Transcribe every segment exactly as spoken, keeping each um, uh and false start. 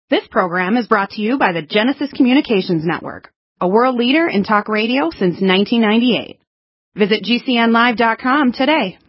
This program is brought to you by the Genesis Communications Network, a world leader in talk radio since nineteen ninety-eight. Visit G C N live dot com today.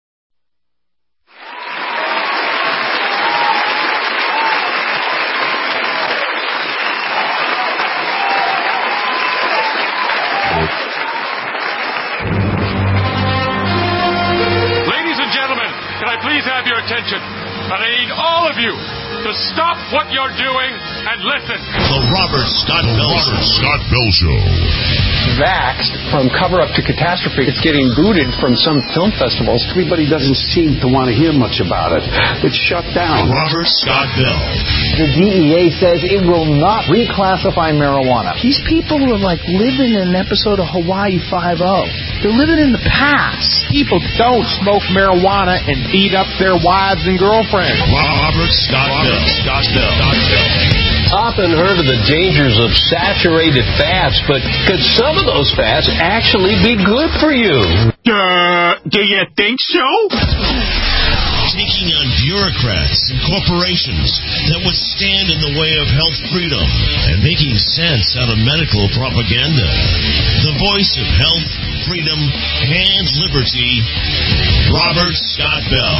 Ladies and gentlemen, can I please have your attention? And I need all of you to stop what you're doing and listen. The Robert Scott Bell Show. Scott Bell Show. Vaxxed from cover-up to catastrophe. It's getting booted from some film festivals. Everybody doesn't seem to want to hear much about it. It's shut down. Robert Scott Bell. The D E A says it will not reclassify marijuana. These people are like living in an episode of Hawaii Five-O. They're living in the past. People don't smoke marijuana and beat up their wives and girlfriends. Robert Scott Bell. Scott Bell. Scott Bell. Often heard of the dangers of saturated fats, but could some of those fats actually be good for you? Uh, do you think so? Taking on bureaucrats and corporations that would stand in the way of health freedom and making sense out of medical propaganda. The voice of health, freedom, and liberty, Robert Scott Bell.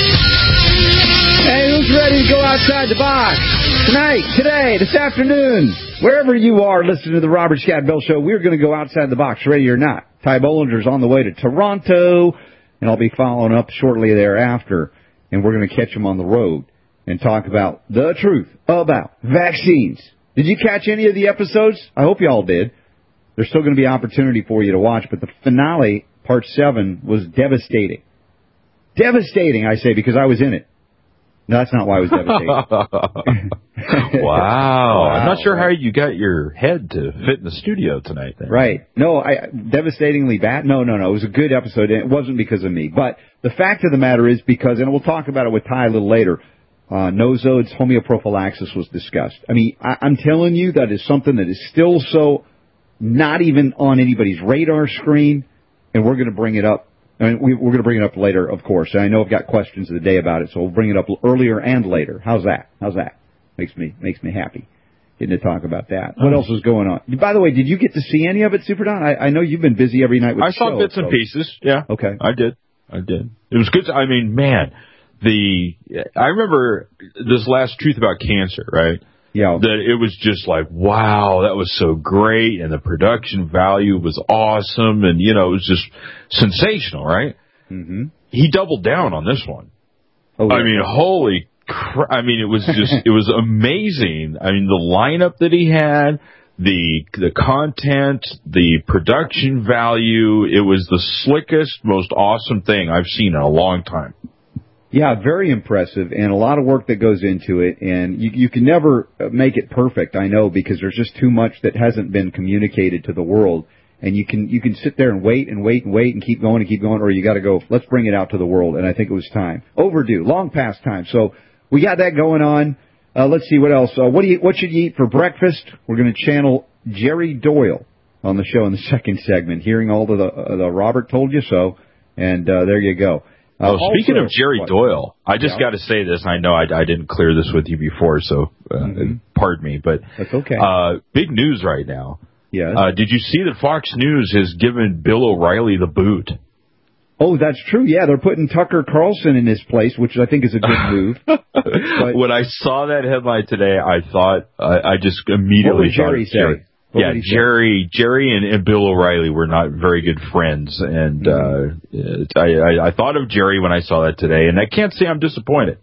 Hey, who's ready to go outside the box? Tonight, today, this afternoon, wherever you are listening to the Robert Scott Bell Show, we're going to go outside the box, ready or not. Ty Bollinger's on the way to Toronto, and I'll be following up shortly thereafter, and we're going to catch him on the road and talk about the truth about vaccines. Did you catch any of the episodes? I hope you all did. There's still going to be opportunity for you to watch, but the finale, part seven, was devastating. Devastating, I say, because I was in it. No, that's not why it was devastating. Wow. wow. I'm not sure how you got your head to fit in the studio tonight. Then. Right. No, I devastatingly bad. No, no, no. It was a good episode, and it wasn't because of me. But the fact of the matter is because, and we'll talk about it with Ty a little later, uh, Nozode's homeoprophylaxis was discussed. I mean, I, I'm telling you, that is something that is still so not even on anybody's radar screen, and we're going to bring it up. I mean, we, we're going to bring it up later, of course. And I know I've got questions of the day about it, so we'll bring it up earlier and later. How's that? How's that? Makes me makes me happy getting to talk about that. What else is going on? By the way, did you get to see any of it, Super Don? I, I know you've been busy every night with I the saw show, bits so. and pieces. Yeah. Okay. I did. I did. It was good. To, I mean, man, the I remember this last Truth About Cancer, right? Yeah. That it was just like, wow, that was so great, and the production value was awesome, and, you know, it was just sensational, right? Mm-hmm. He doubled down on this one. Oh, yeah. I mean, holy crap. I mean, it was just, it was amazing. I mean, the lineup that he had, the the content, the production value, it was the slickest, most awesome thing I've seen in a long time. Yeah, very impressive, and a lot of work that goes into it, and you, you can never make it perfect, I know, because there's just too much that hasn't been communicated to the world, and you can you can sit there and wait and wait and wait and keep going and keep going, or you got to go, let's bring it out to the world, and I think it was time. Overdue, long past time. So we got that going on. Uh, let's see what else. Uh, what do you what should you eat for breakfast? We're going to channel Jerry Doyle on the show in the second segment, hearing all of the, uh, the Robert Told You So, and uh, there you go. Uh, oh, speaking also, of Jerry what? Doyle, I just yeah. got to say this. I know I, I didn't clear this with you before, so uh, mm-hmm. pardon me. But that's okay. Uh, big news right now. Yes. Uh, did you see that Fox News has given Bill O'Reilly the boot? Oh, that's true. Yeah, they're putting Tucker Carlson in his place, which I think is a good move. But when I saw that headline today, I thought I, I just immediately what would Jerry thought, say? Jerry. What yeah, Jerry, say? Jerry, and, and Bill O'Reilly were not very good friends, and mm-hmm. uh, I, I, I thought of Jerry when I saw that today, and I can't say I'm disappointed.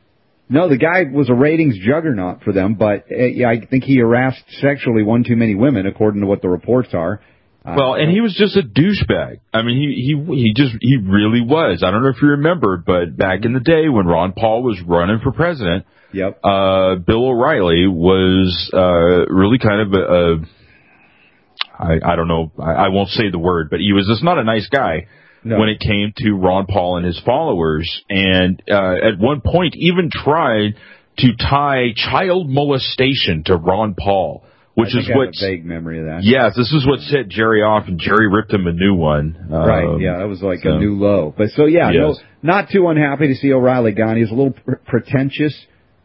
No, the guy was a ratings juggernaut for them, but uh, yeah, I think he harassed sexually one too many women, according to what the reports are. Uh, well, and he was just a douchebag. I mean, he he he just he really was. I don't know if you remember, but back in the day when Ron Paul was running for president, yep, uh, Bill O'Reilly was uh, really kind of a. a I, I don't know, I, I won't say the word, but he was just not a nice guy no. when it came to Ron Paul and his followers. And uh, at one point even tried to tie child molestation to Ron Paul, which I is think what... I have a vague memory of that. Yes, this is what set Jerry off, and Jerry ripped him a new one. Um, right, yeah, that was like so, a new low. But so, yeah, yes. no, not too unhappy to see O'Reilly gone. He was a little pr- pretentious.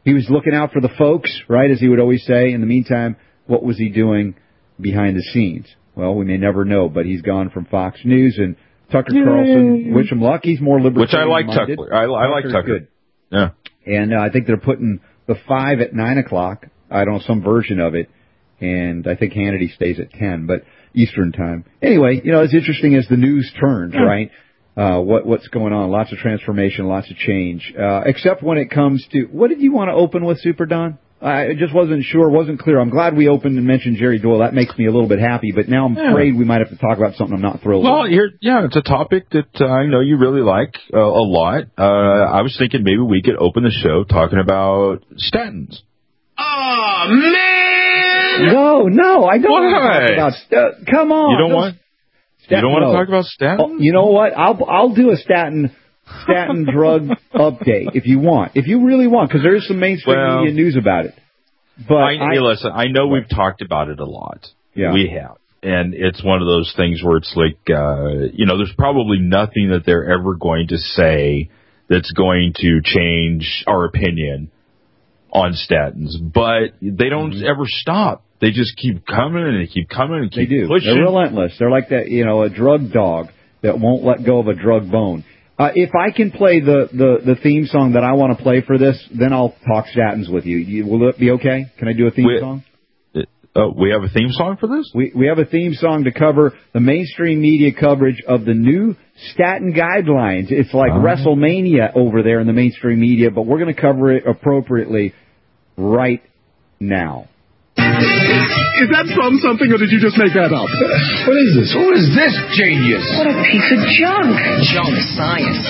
he was looking out for the folks, right, as he would always say. In the meantime, what was he doing behind the scenes? Well, we may never know, but he's gone from Fox News, and Tucker Yay. Carlson, wish him luck. He's more libertarian. Which I like Tucker. I, I like Tucker. Good. Yeah. And uh, I think they're putting the five at nine o'clock. I don't know, some version of it. And I think Hannity stays at ten, but Eastern time. Anyway, you know, as interesting as the news turns, yeah. right? Uh, what, what's going on? Lots of transformation, lots of change. Uh, except when it comes to, what did you want to open with, Super Don? I just wasn't sure, wasn't clear. I'm glad we opened and mentioned Jerry Doyle. That makes me a little bit happy, but now I'm yeah. afraid we might have to talk about something I'm not thrilled well, with. Well, yeah, it's a topic that uh, I know you really like uh, a lot. Uh, I was thinking maybe we could open the show talking about statins. Oh, man! No, no, I don't what? want to talk about st- Come on. You don't want Stat- You don't want no. to talk about statins? Oh, you know what? I'll I'll do a statin statin drug update if you want. If you really want, because there is some mainstream well, media news about it. But I, I listen, I know we've talked about it a lot. Yeah. We have. And it's one of those things where it's like, uh, you know, there's probably nothing that they're ever going to say that's going to change our opinion on statins. But they don't mm-hmm. ever stop. They just keep coming and they keep coming and keep they do. pushing. They're relentless. They're like that, you know, a drug dog that won't let go of a drug bone. Uh, if I can play the, the, the theme song that I want to play for this, then I'll talk statins with you. you will it be okay? Can I do a theme we, song? Uh, we have a theme song for this? We we have a theme song to cover the mainstream media coverage of the new statin guidelines. It's like oh. WrestleMania over there in the mainstream media, but we're going to cover it appropriately right now. Is that from something, or did you just make that up? What is this? Who is this genius? What a piece of junk. Junk science.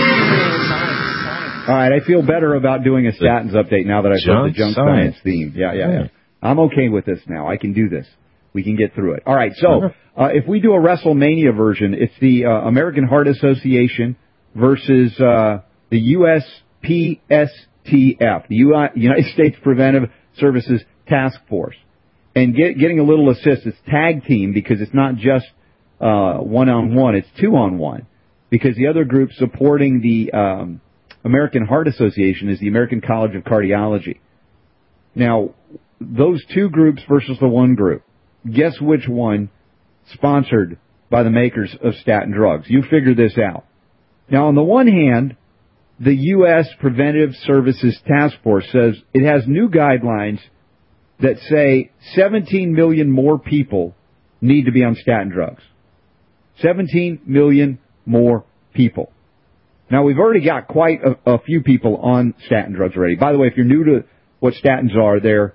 All right, I feel better about doing a statins update now that I've got the junk science, science theme. Yeah, yeah, yeah. I'm okay with this now. I can do this. We can get through it. All right, so uh, if we do a WrestleMania version, it's the uh, American Heart Association versus uh, the U S P S T F, the U- United States Preventive Services Task Force. And get, getting a little assist, it's tag team because it's not just uh, one-on-one, it's two-on-one. Because the other group supporting the um, American Heart Association is the American College of Cardiology. Now, those two groups versus the one group. Guess which one sponsored by the makers of statin drugs? You figure this out. Now, on the one hand, the U S Preventive Services Task Force says it has new guidelines that say seventeen million more people need to be on statin drugs. seventeen million more people. Now, we've already got quite a, a few people on statin drugs already. By the way, if you're new to what statins are, they're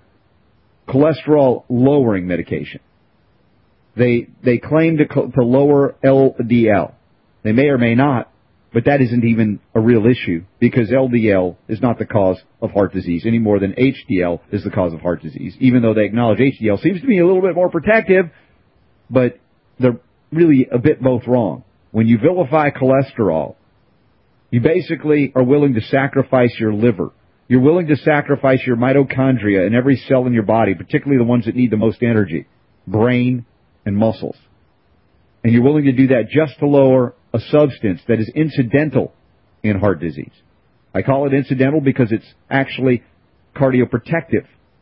cholesterol-lowering medication. They they claim to, to lower L D L. They may or may not, but that isn't even a real issue because L D L is not the cause of heart disease any more than H D L is the cause of heart disease, even though they acknowledge H D L seems to be a little bit more protective, but they're really a bit both wrong. When you vilify cholesterol, you basically are willing to sacrifice your liver. You're willing to sacrifice your mitochondria and every cell in your body, particularly the ones that need the most energy, brain and muscles. And you're willing to do that just to lower a substance that is incidental in heart disease. I call it incidental because it's actually cardioprotective.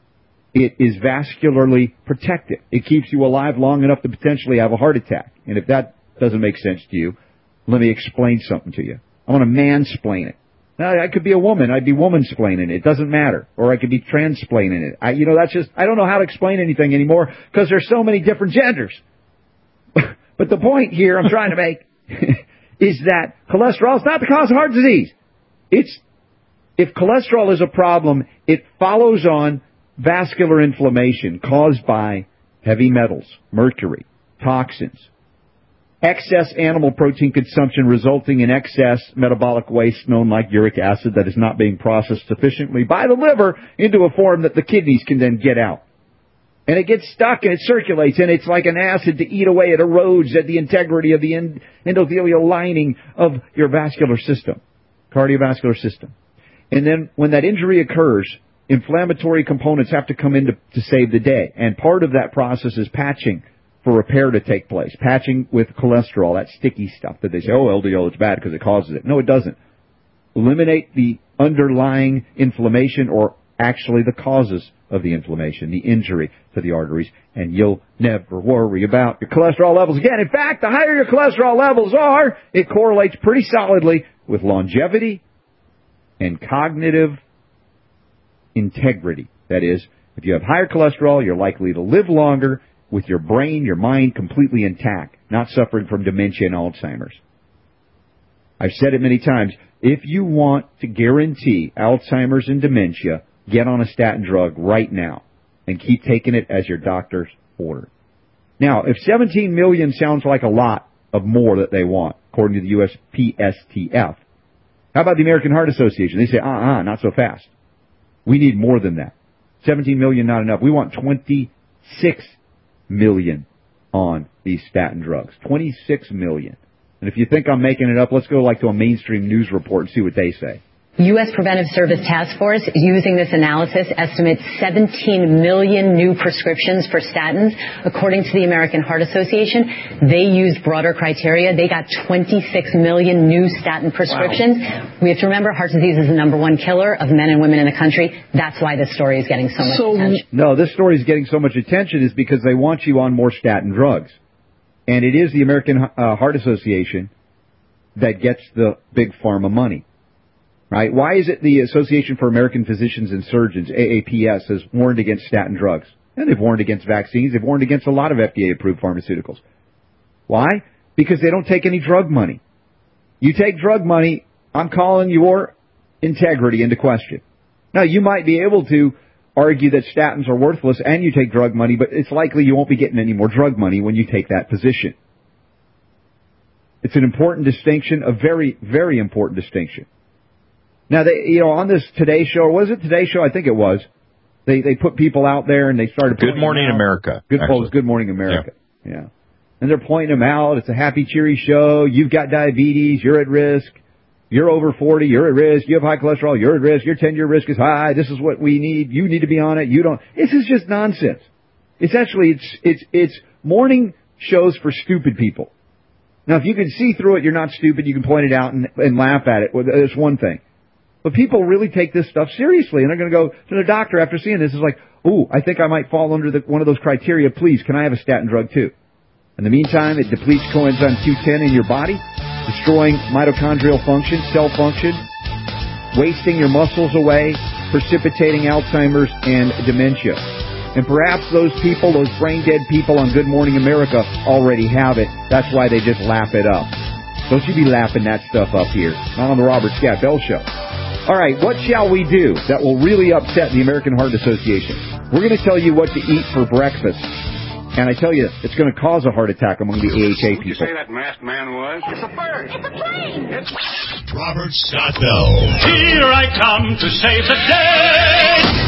It is vascularly protective. It keeps you alive long enough to potentially have a heart attack. And if that doesn't make sense to you, let me explain something to you. I want to mansplain it. Now, I could be a woman. I'd be woman-splaining it. It doesn't matter. Or I could be trans-splaining it. I, you know, that's just, I don't know how to explain anything anymore because there's so many different genders. But the point here I'm trying to make is that cholesterol is not the cause of heart disease. It's, if cholesterol is a problem, it follows on vascular inflammation caused by heavy metals, mercury, toxins, excess animal protein consumption resulting in excess metabolic waste known like uric acid that is not being processed sufficiently by the liver into a form that the kidneys can then get out. And it gets stuck and it circulates, and it's like an acid to eat away. It erodes at the integrity of the endothelial lining of your vascular system, cardiovascular system. And then when that injury occurs, inflammatory components have to come in to, to save the day. And part of that process is patching for repair to take place. Patching with cholesterol, that sticky stuff that they say, oh, L D L is bad because it causes it. No, it doesn't. Eliminate the underlying inflammation or actually the causes of the inflammation, the injury to the arteries, and you'll never worry about your cholesterol levels again. In fact, the higher your cholesterol levels are, it correlates pretty solidly with longevity and cognitive integrity. That is, if you have higher cholesterol, you're likely to live longer with your brain, your mind completely intact, not suffering from dementia and Alzheimer's. I've said it many times. If you want to guarantee Alzheimer's and dementia, get on a statin drug right now and keep taking it as your doctor's ordered. Now, if seventeen million sounds like a lot of more that they want, according to the U S P S T F, how about the American Heart Association? They say, uh-uh, not so fast. We need more than that. seventeen million, not enough. We want twenty-six million on these statin drugs. twenty-six million. And if you think I'm making it up, let's go like to a mainstream news report and see what they say. U S Preventive Service Task Force, using this analysis, estimates seventeen million new prescriptions for statins. According to the American Heart Association, they used broader criteria. They got twenty-six million new statin prescriptions. Wow. We have to remember heart disease is the number one killer of men and women in the country. That's why this story is getting so much so, attention. No, this story is getting so much attention is because they want you on more statin drugs. And it is the American uh, Heart Association that gets the big pharma money. Right? Why is it the Association for American Physicians and Surgeons, A A P S, has warned against statin drugs? And they've warned against vaccines. They've warned against a lot of F D A-approved pharmaceuticals. Why? Because they don't take any drug money. You take drug money, I'm calling your integrity into question. Now, you might be able to argue that statins are worthless and you take drug money, but it's likely you won't be getting any more drug money when you take that position. It's an important distinction, a very, very important distinction. Now, they, you know, on this Today Show, or was it Today Show? I think it was. They they put people out there and they started. Good Morning America. Good, oh, it was Good Morning America. Yeah. yeah. And they're pointing them out. It's a happy, cheery show. You've got diabetes. You're at risk. You're over forty. You're at risk. You have high cholesterol. You're at risk. Your ten-year risk is high. This is what we need. You need to be on it. You don't. This is just nonsense. It's actually it's it's it's morning shows for stupid people. Now, if you can see through it, you're not stupid. You can point it out and, and laugh at it. Well, that's one thing. But people really take this stuff seriously, and they're going to go to the doctor after seeing this. It's like, ooh, I think I might fall under the, one of those criteria. Please, can I have a statin drug too? In the meantime, it depletes coenzyme Q ten in your body, destroying mitochondrial function, cell function, wasting your muscles away, precipitating Alzheimer's and dementia. And perhaps those people, those brain-dead people on Good Morning America already have it. That's why they just laugh it up. Don't you be laughing that stuff up here. Not on the Robert Scott Bell Show. All right, what shall we do that will really upset the American Heart Association? We're going to tell you what to eat for breakfast. And I tell you, it's going to cause a heart attack among the A H A people. What did you say that masked man was? It's a bird. It's a plane. It's Robert Scott Bell. Here I come to save the day.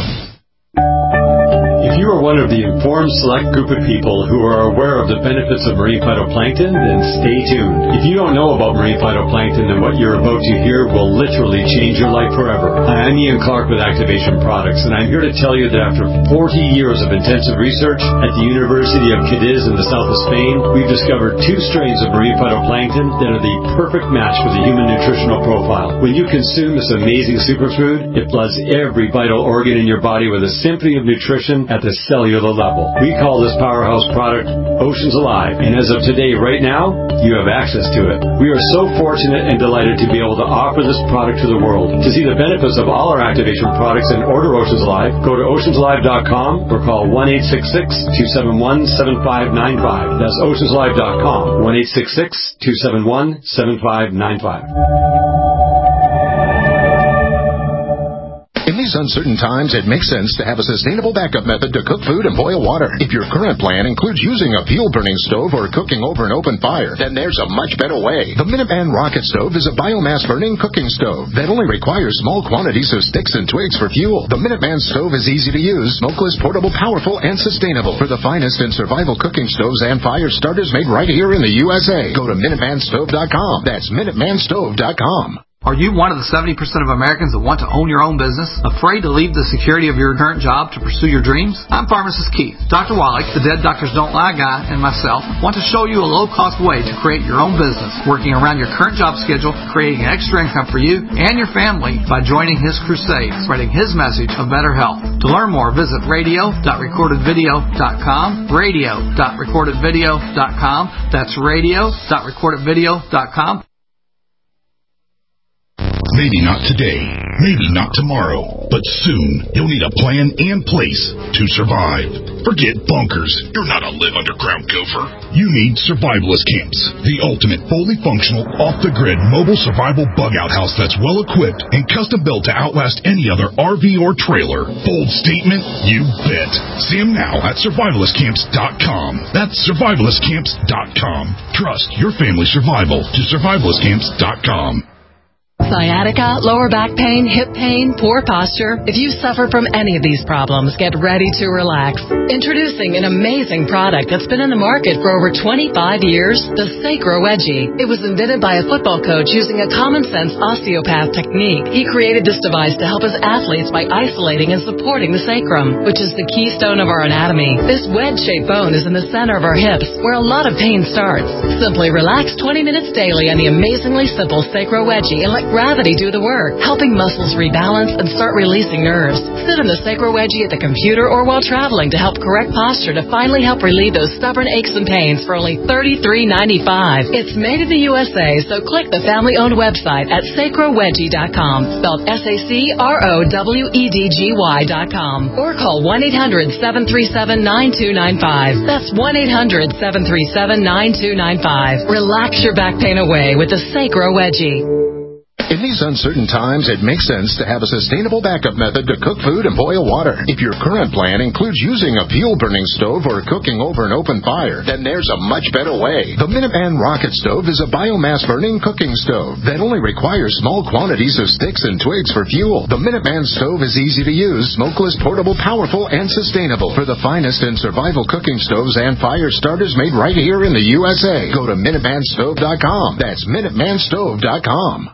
If you are one of the informed select group of people who are aware of the benefits of marine phytoplankton, then stay tuned. If you don't know about marine phytoplankton, then what you're about to hear will literally change your life forever. Hi, I'm Ian Clark with Activation Products, and I'm here to tell you that after forty years of intensive research at the University of Cadiz in the south of Spain, we've discovered two strains of marine phytoplankton that are the perfect match for the human nutritional profile. When you consume this amazing superfood, it floods every vital organ in your body with a symphony of nutrition at the cellular level. We call this powerhouse product Oceans Alive, and as of today, right now, you have access to it. We are so fortunate and delighted to be able to offer this product to the world. To see the benefits of all our Activation products and order Oceans Alive, go to oceans alive dot com or call one eight six six, two seven one, seven five nine five. That's oceans alive dot com, one eight six six, two seven one, seven five nine five. In these uncertain times, it makes sense to have a sustainable backup method to cook food and boil water. If your current plan includes using a fuel-burning stove or cooking over an open fire, then there's a much better way. The Minuteman Rocket Stove is a biomass-burning cooking stove that only requires small quantities of sticks and twigs for fuel. The Minuteman Stove is easy to use, smokeless, portable, powerful, and sustainable. For the finest in survival cooking stoves and fire starters made right here in the U S A, go to minuteman stove dot com. That's minuteman stove dot com. Are you one of the seventy percent of Americans that want to own your own business? Afraid to leave the security of your current job to pursue your dreams? I'm Pharmacist Keith. Doctor Wallach, the Dead Doctors Don't Lie guy, and myself want to show you a low-cost way to create your own business, working around your current job schedule, creating extra income for you and your family by joining his crusade, spreading his message of better health. To learn more, visit radio dot recorded video dot com, radio dot recorded video dot com. That's radio dot recorded video dot com. Maybe not today, maybe not tomorrow, but soon you'll need a plan and place to survive. Forget bunkers. You're not a live underground gopher. You need survivalist camps, the ultimate fully functional, off-the-grid mobile survival bug-out house that's well-equipped and custom-built to outlast any other R V or trailer. Bold statement? You bet. See them now at survivalist camps dot com. That's survivalist camps dot com. Trust your family's survival to survivalist camps dot com. Sciatica, lower back pain, hip pain, poor posture. If you suffer from any of these problems, get ready to relax. Introducing an amazing product that's been in the market for over twenty-five years, the Sacro Wedgie. It was invented by a football coach using a common-sense osteopath technique. He created this device to help his athletes by isolating and supporting the sacrum, which is the keystone of our anatomy. This wedge-shaped bone is in the center of our hips, where a lot of pain starts. Simply relax twenty minutes daily on the amazingly simple Sacro Wedgie and let gravity do the work, helping muscles rebalance and start releasing nerves. Sit in the Sacro Wedgie at the computer or while traveling to help correct posture to finally help relieve those stubborn aches and pains for only thirty-three ninety-five. It's made in the U S A, so click the family-owned website at sacro wedgie dot com, spelled S A C R O W E D G Y dot com, or call one eight hundred seven three seven nine two nine five. That's one eight hundred seven three seven nine two nine five. Relax your back pain away with the Sacro Wedgie. In these uncertain times, it makes sense to have a sustainable backup method to cook food and boil water. If your current plan includes using a fuel-burning stove or cooking over an open fire, then there's a much better way. The Minuteman Rocket Stove is a biomass-burning cooking stove that only requires small quantities of sticks and twigs for fuel. The Minuteman Stove is easy to use, smokeless, portable, powerful, and sustainable. For the finest in survival cooking stoves and fire starters made right here in the U S A, go to minuteman stove dot com. That's minuteman stove dot com.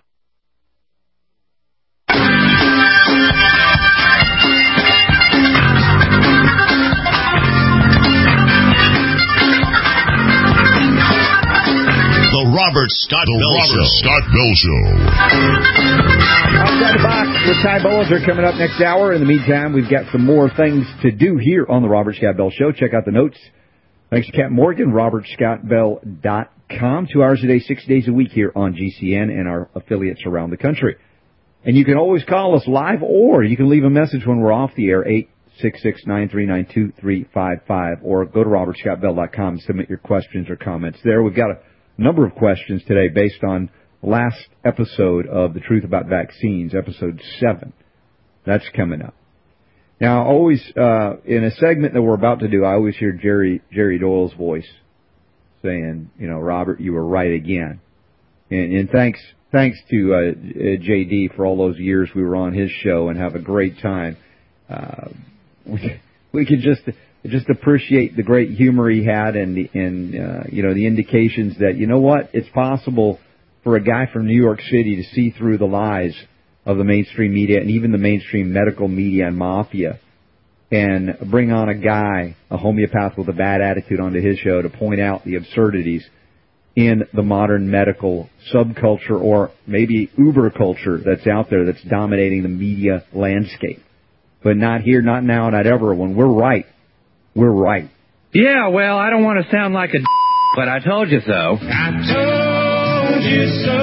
The Robert Scott the Bell Robert Show. Scott Bell Show. Outside the Box with Ty Bollinger coming up next hour. In the meantime, we've got some more things to do here on the Robert Scott Bell Show. Check out the notes. Thanks to Captain Morgan, robert scott bell dot com. Two hours a day, six days a week here on G C N and our affiliates around the country. And you can always call us live, or you can leave a message when we're off the air, eight six six, nine three nine, two three five five, or go to robert scott bell dot com and submit your questions or comments there. We've got a number of questions today based on last episode of The Truth About Vaccines, episode seven. That's coming up. Now, always, uh, in a segment that we're about to do, I always hear Jerry, Jerry Doyle's voice saying, you know, Robert, you were right again. And, and thanks, thanks to, uh, J D for all those years we were on his show and have a great time. Uh, we, we could just, just appreciate the great humor he had and, the, and, uh, you know, the indications that, you know what, it's possible for a guy from New York City to see through the lies of the mainstream media and even the mainstream medical media and mafia and bring on a guy, a homeopath with a bad attitude onto his show to point out the absurdities in the modern medical subculture or maybe uber culture that's out there that's dominating the media landscape. But not here, not now, not ever. When we're right, we're right. Yeah, well, I don't want to sound like a d- but I told you so. I told you so.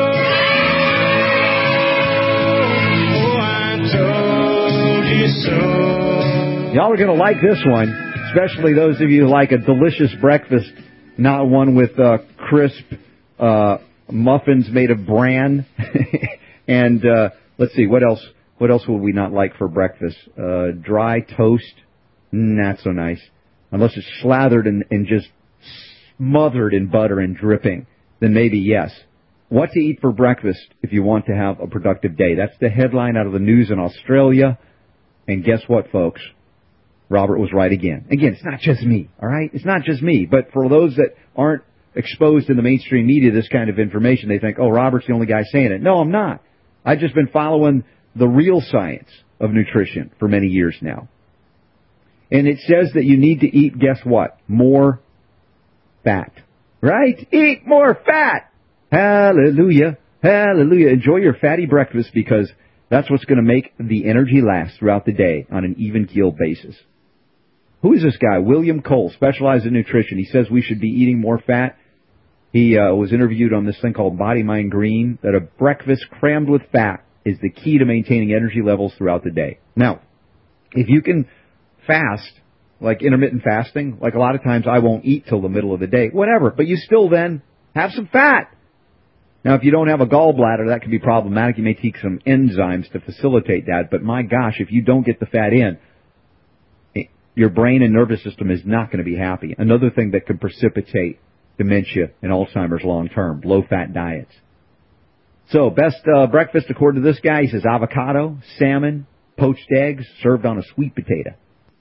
So. Y'all are going to like this one, especially those of you who like a delicious breakfast, not one with uh, crisp uh, muffins made of bran. and uh, let's see, what else What else would we not like for breakfast? Uh, dry toast, not so nice. Unless it's slathered and, and just smothered in butter and dripping, then maybe yes. What to eat for breakfast if you want to have a productive day? That's the headline out of the news in Australia. And guess what, folks? Robert was right again. Again, it's not just me, all right? It's not just me. But for those that aren't exposed in the mainstream media this kind of information, they think, oh, Robert's the only guy saying it. No, I'm not. I've just been following the real science of nutrition for many years now. And it says that you need to eat, guess what? More fat. Right? Eat more fat! Hallelujah. Hallelujah. Enjoy your fatty breakfast because that's what's going to make the energy last throughout the day on an even-keeled basis. Who is this guy? William Cole, specialized in nutrition. He says we should be eating more fat. He uh, was interviewed on this thing called Body Mind Green, that a breakfast crammed with fat is the key to maintaining energy levels throughout the day. Now, if you can fast, like intermittent fasting, like a lot of times I won't eat till the middle of the day, whatever, but you still then have some fat. Now, if you don't have a gallbladder, that can be problematic. You may take some enzymes to facilitate that, but my gosh, if you don't get the fat in, your brain and nervous system is not going to be happy. Another thing that could precipitate dementia and Alzheimer's long term, low-fat diets. So, best uh, breakfast according to this guy, he says avocado, salmon, poached eggs, served on a sweet potato.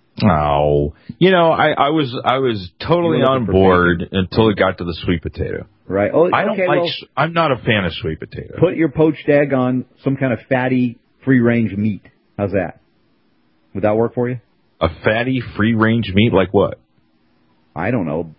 Oh, you know, I, I was I was totally on board bacon until it got to the sweet potato. Right. Oh, I don't okay, like. Well, I'm not a fan of sweet potato. Put your poached egg on some kind of fatty, free-range meat. How's that? Would that work for you? A fatty, free-range meat like what? I don't know.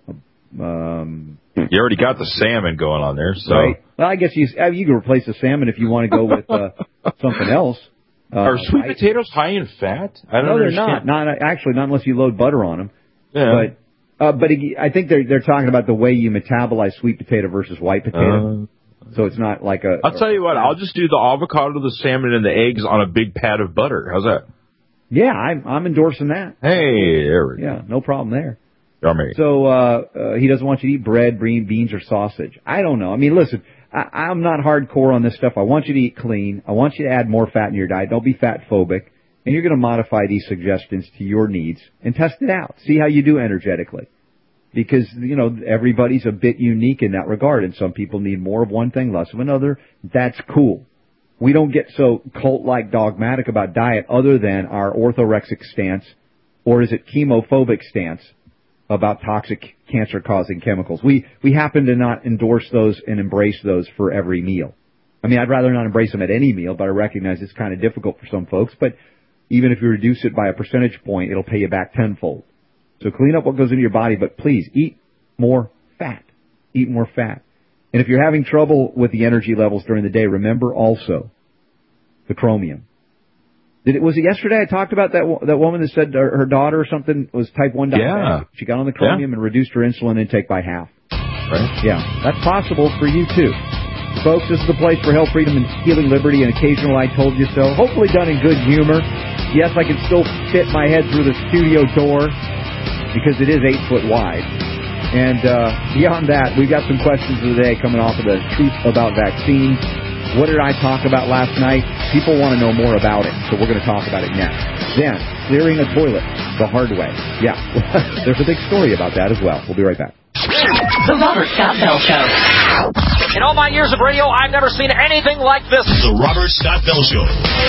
Um, you already got the salmon going on there, so. Right. Well, I guess you you can replace the salmon if you want to go with uh, something else. Uh, Are sweet I, potatoes high in fat? I don't no, they're understand. not. Not actually, not unless you load butter on them. Yeah. But uh, but it, I think they're they're talking about the way you metabolize sweet potato versus white potato. Uh, so it's not like a. I'll tell you what. I'll just do the avocado, the salmon, and the eggs on a big pad of butter. How's that? Yeah, I'm I'm endorsing that. Hey, there we go. Yeah, no problem there. Yummy. So uh, uh, he doesn't want you to eat bread, beans, or sausage. I don't know. I mean, listen, I, I'm not hardcore on this stuff. I want you to eat clean. I want you to add more fat in your diet. Don't be fat phobic. And you're going to modify these suggestions to your needs and test it out. See how you do energetically. Because, you know, everybody's a bit unique in that regard, and some people need more of one thing, less of another. That's cool. We don't get so cult-like dogmatic about diet other than our orthorexic stance, or is it chemophobic stance about toxic cancer-causing chemicals. We we happen to not endorse those and embrace those for every meal. I mean, I'd rather not embrace them at any meal, but I recognize it's kind of difficult for some folks. But even if you reduce it by a percentage point, it'll pay you back tenfold. So clean up what goes into your body, but please eat more fat. Eat more fat. And if you're having trouble with the energy levels during the day, remember also the chromium. Did it, was it yesterday I talked about that that woman that said her, her daughter or something was type one diabetic? Yeah. She got on the chromium yeah. and reduced her insulin intake by half. Right. Yeah, that's possible for you too. Folks, this is the place for health, freedom, and healing liberty, and occasional I told you so. Hopefully done in good humor. Yes, I can still fit my head through the studio door because it is eight foot wide. And uh, beyond that, we've got some questions of the day coming off of the truth about vaccines. What did I talk about last night? People want to know more about it, so we're going to talk about it next. Then, clearing a toilet the hard way. Yeah, there's a big story about that as well. We'll be right back. The Robert Scott Bell Show. In all my years of radio, I've never seen anything like this. The Robert Scott Bell Show.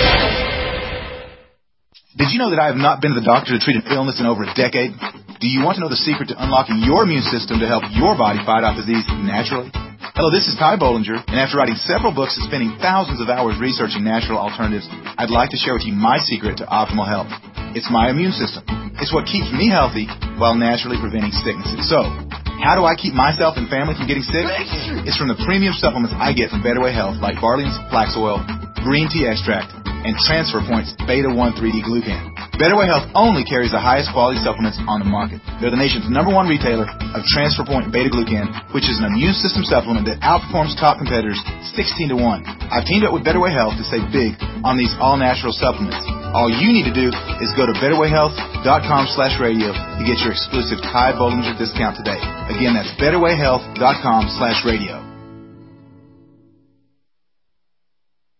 Did you know that I have not been to the doctor to treat an illness in over a decade? Do you want to know the secret to unlocking your immune system to help your body fight off disease naturally? Hello, this is Ty Bollinger, and after writing several books and spending thousands of hours researching natural alternatives, I'd like to share with you my secret to optimal health. It's my immune system. It's what keeps me healthy while naturally preventing sicknesses. So, how do I keep myself and family from getting sick? It's from the premium supplements I get from Better Way Health, like Barlean's Flax Oil, Green Tea Extract, and Transfer Point's Beta one three D Glucan. Better Way Health only carries the highest quality supplements on the market. They're the nation's number one retailer of Transfer Point Beta Glucan, which is an immune system supplement that outperforms top competitors sixteen to one. I've teamed up with Better Way Health to save big on these all-natural supplements. All you need to do is go to betterwayhealth.com slash radio to get your exclusive Ty Bollinger discount today. Again, that's betterwayhealth.com slash radio.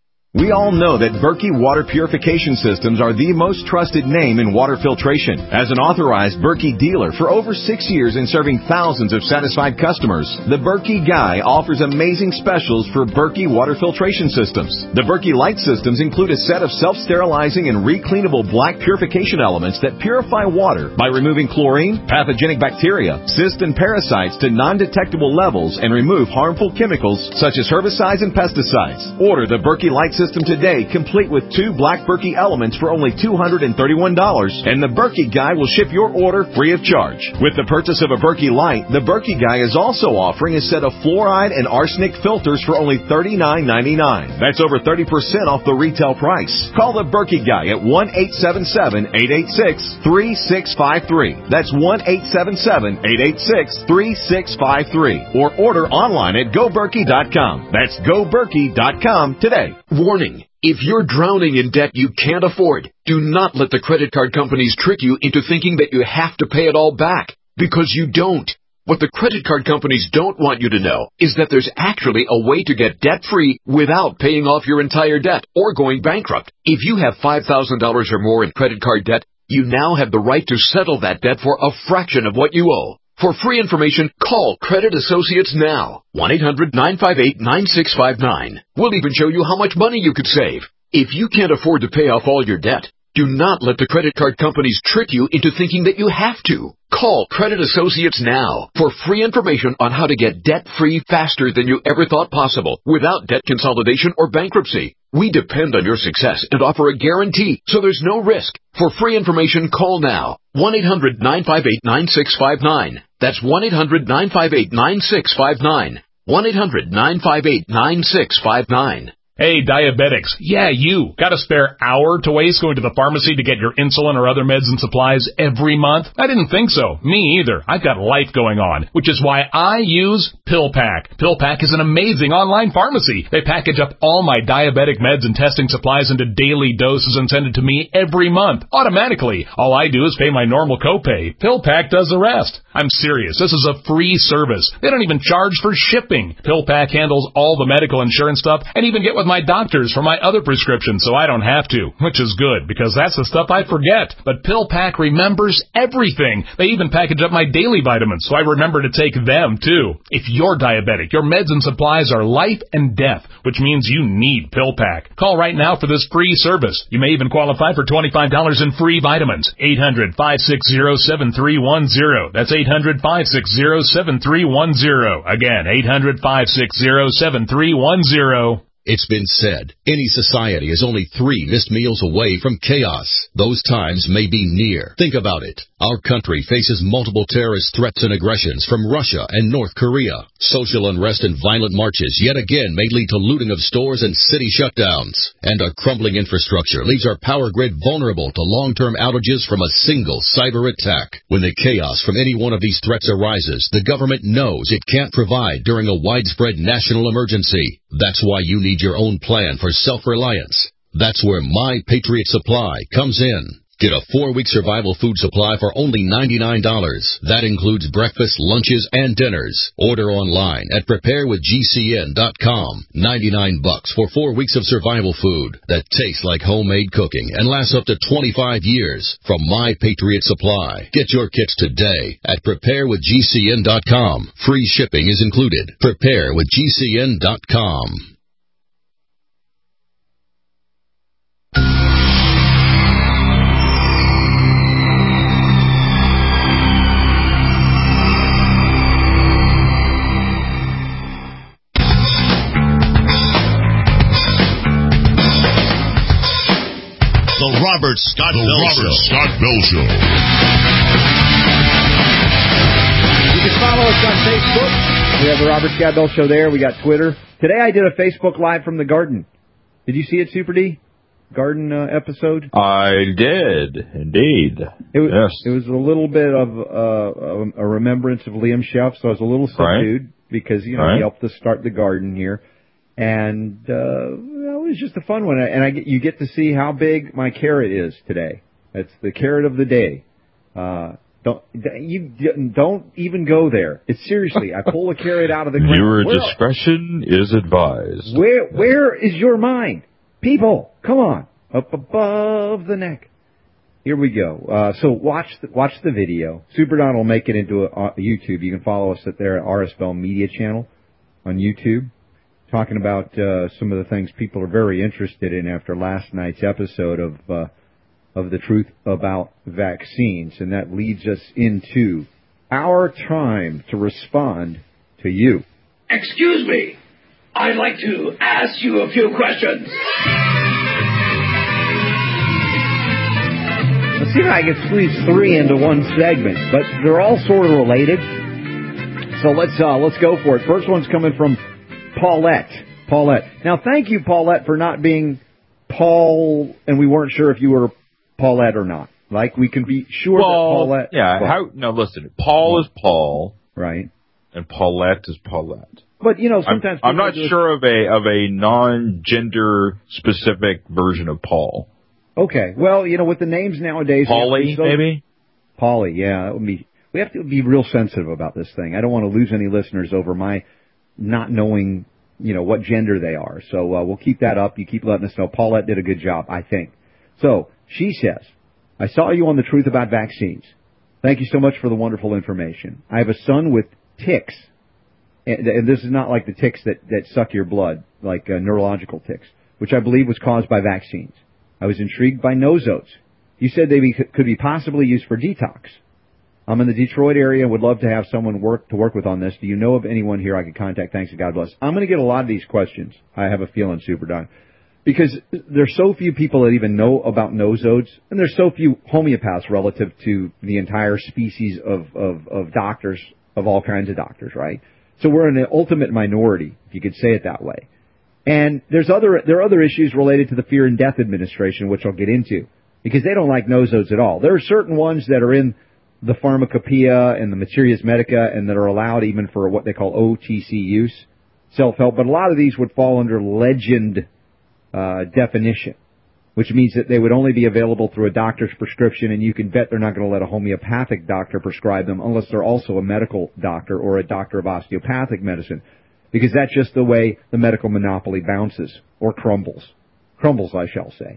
We all know that Berkey Water Purification Systems are the most trusted name in water filtration. As an authorized Berkey dealer for over six years and serving thousands of satisfied customers, the Berkey Guy offers amazing specials for Berkey water filtration systems. The Berkey Light systems include a set of self-sterilizing and recleanable black purification elements that purify water by removing chlorine, pathogenic bacteria, cysts, and parasites to non-detectable levels and remove harmful chemicals such as herbicides and pesticides. Order the Berkey Light system today, complete with two black Berkey elements for only two hundred thirty-one dollars, and the Berkey Guy will ship your order free of charge. With the purchase of a Berkey Light, the Berkey Guy is also offering a set of fluoride and arsenic filters for only thirty-nine ninety-nine. That's over thirty percent off the retail price. Call the Berkey Guy at one eight seven seven, eight eight six, three six five three. That's one eight seven seven, eight eight six, three six five three. Or order online at go berkey dot com. That's go berkey dot com today. Warning. If you're drowning in debt you can't afford, do not let the credit card companies trick you into thinking that you have to pay it all back, because you don't. What the credit card companies don't want you to know is that there's actually a way to get debt-free without paying off your entire debt or going bankrupt. If you have five thousand dollars or more in credit card debt, you now have the right to settle that debt for a fraction of what you owe. For free information, call Credit Associates now. one eight hundred, nine five eight, nine six five nine. We'll even show you how much money you could save. If you can't afford to pay off all your debt, do not let the credit card companies trick you into thinking that you have to. Call Credit Associates now for free information on how to get debt-free faster than you ever thought possible without debt consolidation or bankruptcy. We depend on your success and offer a guarantee, so there's no risk. For free information, call now. one eight hundred, nine five eight, nine six five nine. That's one eight hundred, nine five eight, nine six five nine. one eight hundred, nine five eight, nine six five nine. Hey, diabetics. Yeah, you. Got a spare hour to waste going to the pharmacy to get your insulin or other meds and supplies every month? I didn't think so. Me either. I've got life going on, which is why I use PillPack. PillPack is an amazing online pharmacy. They package up all my diabetic meds and testing supplies into daily doses and send it to me every month, automatically. All I do is pay my normal copay. PillPack does the rest. I'm serious. This is a free service. They don't even charge for shipping. PillPack handles all the medical insurance stuff and even get with my doctors for my other prescriptions, so I don't have to, which is good because that's the stuff I forget. But PillPack remembers everything. They even package up my daily vitamins, so I remember to take them too. If you're diabetic, your meds and supplies are life and death, which means you need PillPack. Call right now for this free service. You may even qualify for twenty-five dollars in free vitamins. eight hundred, five six zero, seven three one zero. That's eight hundred, five six zero, seven three one zero. Again, eight hundred, five six zero, seven three one zero. It's been said, any society is only three missed meals away from chaos. Those times may be near. Think about it. Our country faces multiple terrorist threats and aggressions from Russia and North Korea. Social unrest and violent marches yet again may lead to looting of stores and city shutdowns. And a crumbling infrastructure leaves our power grid vulnerable to long-term outages from a single cyber attack. When the chaos from any one of these threats arises, the government knows it can't provide during a widespread national emergency. That's why you need your own plan for self-reliance. That's where My Patriot Supply comes in. Get a four-week survival food supply for only ninety-nine dollars. That includes breakfast, lunches, and dinners. Order online at prepare with G C N dot com. ninety-nine bucks for four weeks of survival food that tastes like homemade cooking and lasts up to twenty-five years from My Patriot Supply. Get your kits today at prepare with G C N dot com. Free shipping is included. prepare with G C N dot com. The Robert Scott the Bell Robert Show. Scott Bell Show. You can follow us on Facebook. We have the Robert Scott Bell Show there. We got Twitter. Today I did a Facebook Live from the garden. Did you see it, Super D? Garden uh, episode? I did, indeed. It was, yes. It was a little bit of uh, a remembrance of Liam Sheff, so I was a little subdued right. because, you know, right. he helped us start the garden here. And uh, well, it was just a fun one. And I get, you get to see how big my carrot is today. That's the carrot of the day. Uh, don't you don't even go there. It's seriously, I pull a carrot out of the ground. Your where, discretion is advised. Where where is your mind? People, come on, up above the neck. Here we go. Uh, so watch the, watch the video. Super Don will make it into a, a YouTube. You can follow us at there at R S Bell Media Channel on YouTube, talking about uh, some of the things people are very interested in after last night's episode of uh, of the truth about vaccines, and that leads us into our time to respond to you. Excuse me. I'd like to ask you a few questions. Let's see if I can squeeze three into one segment, but they're all sort of related. So let's uh, let's go for it. First one's coming from Paulette. Paulette. Now, thank you, Paulette, for not being Paul, and we weren't sure if you were Paulette or not. Like, we can be sure well, that Paulette... Yeah, well, how, no, listen. Paul is Paul. Right. And Paulette is Paulette. But, you know, sometimes... I'm, I'm not sure of a of a non-gender specific version of Paul. Okay. Well, you know, with the names nowadays... Paulie, so, maybe? Paulie, yeah. That would be, we have to be real sensitive about this thing. I don't want to lose any listeners over my not knowing, you know, what gender they are. So uh, we'll keep that up. You keep letting us know. Paulette did a good job, I think. So, she says, I saw you on The Truth About Vaccines. Thank you so much for the wonderful information. I have a son with tics. And, and this is not like the ticks that, that suck your blood, like uh, neurological ticks, which I believe was caused by vaccines. I was intrigued by nosodes. You said they be, could be possibly used for detox. I'm in the Detroit area and would love to have someone work to work with on this. Do you know of anyone here I could contact? Thanks and God bless. I'm going to get a lot of these questions. I have a feeling, Super Don, because there's so few people that even know about nosodes, and there's so few homeopaths relative to the entire species of, of, of doctors, of all kinds of doctors, right? So we're in an ultimate minority, if you could say it that way. And there's other there are other issues related to the Fear and Death Administration, which I'll get into, because they don't like nosodes at all. There are certain ones that are in the Pharmacopoeia and the Materias Medica and that are allowed even for what they call O T C use, self-help. But a lot of these would fall under legend uh, definition, which means that they would only be available through a doctor's prescription, and you can bet they're not going to let a homeopathic doctor prescribe them unless they're also a medical doctor or a doctor of osteopathic medicine, because that's just the way the medical monopoly bounces, or crumbles. Crumbles, I shall say.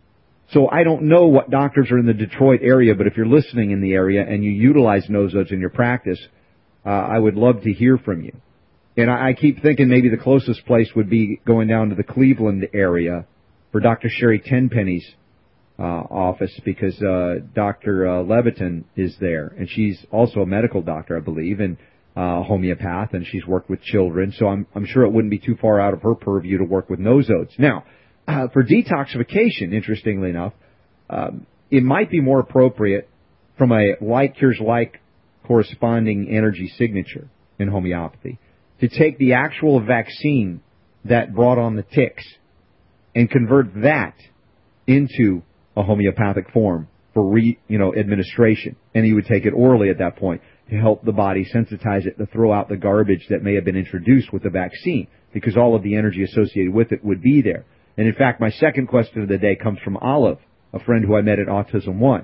So I don't know what doctors are in the Detroit area, but if you're listening in the area and you utilize nosodes in your practice, uh, I would love to hear from you. And I, I keep thinking maybe the closest place would be going down to the Cleveland area for Doctor Sherry Tenpenny's uh, office, because uh, Doctor Uh, Leviton is there, and she's also a medical doctor, I believe, and uh, homeopath, and she's worked with children, so I'm, I'm sure it wouldn't be too far out of her purview to work with nosodes. Now, Uh, for detoxification, interestingly enough, um, it might be more appropriate from a like cures like corresponding energy signature in homeopathy to take the actual vaccine that brought on the ticks and convert that into a homeopathic form for re, you know, administration. And you would take it orally at that point to help the body sensitize it to throw out the garbage that may have been introduced with the vaccine, because all of the energy associated with it would be there. And in fact, my second question of the day comes from Olive, a friend who I met at Autism One.